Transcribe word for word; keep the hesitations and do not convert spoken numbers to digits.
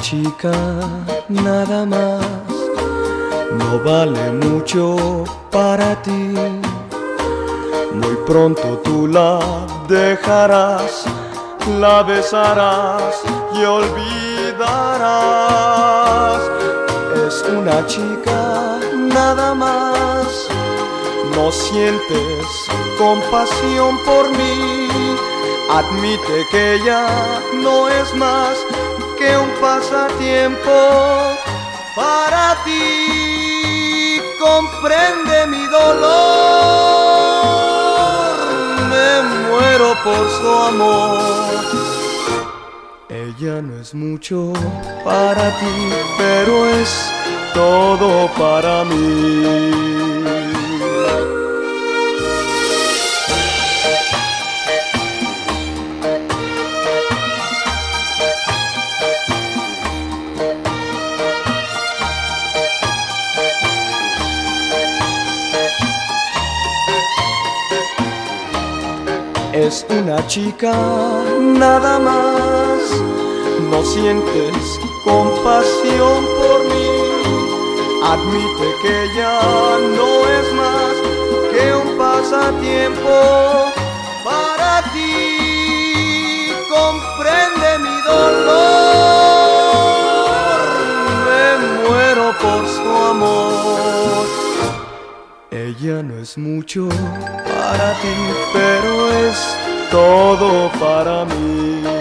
chica nada más, no vale mucho para ti. Muy pronto tú la dejarás, la besarás y olvidarás. Es una chica nada más, no sientes compasión por mí. Admite que ella no es más que un pasatiempo para ti. Comprende mi dolor, me muero por su amor. Ella no es mucho para ti, pero es todo para mí. Es una chica nada más, no sientes compasión por mí. Admite que ella no es más que un pasatiempo para ti. Comprende mi dolor, me muero por su amor. Ella no es mucho para ti, pero es todo para mí.